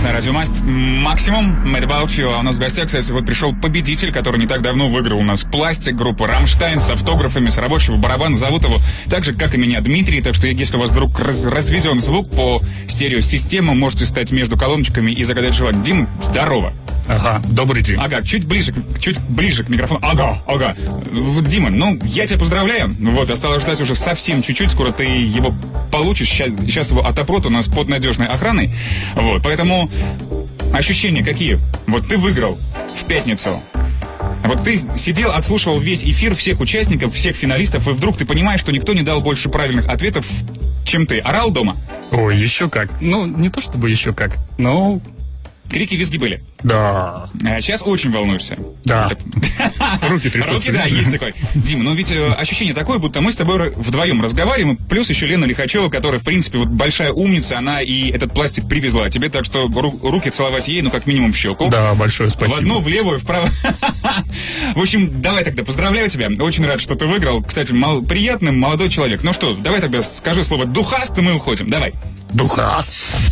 На радио Максимум, Mad About You. А у нас в гостях, кстати, вот пришел победитель, который не так давно выиграл у нас пластик, группа Рамштайн с автографами, с рабочего барабана. Зовут его так же, как и меня, Дмитрий. Так что если у вас вдруг разведен звук по стереосистеме, можете стать между колоночками и загадать желание. Дим, здорово. Ага, добрый день. Ага, чуть ближе к микрофону. Ага. Дима, ну, я тебя поздравляю. Вот, осталось ждать уже совсем чуть-чуть. Скоро ты его получишь. Сейчас его отопрут у нас под надежной охраной. Вот, поэтому ощущения какие? Вот ты выиграл в пятницу. Вот ты сидел, отслушивал весь эфир, всех участников, всех финалистов, и вдруг ты понимаешь, что никто не дал больше правильных ответов, чем ты. Орал дома? Ой, еще как. Ну, не то чтобы еще как, но... Крики, визги были? Да. А сейчас очень волнуешься? Да. Руки трясутся. Руки, да, есть такой. Дима, ну ведь ощущение такое, будто мы с тобой вдвоем разговариваем, плюс еще Лена Лихачева, которая, в принципе, вот большая умница, она и этот пластик привезла тебе, так что руки целовать ей, ну, как минимум в щеку. Да, большое спасибо. В одну, в левую, вправо. В общем, давай тогда, поздравляю тебя. Очень рад, что ты выиграл. Кстати, приятный молодой человек. Ну что, давай тогда скажи слово «духаст», и мы уходим. Давай. Духаст.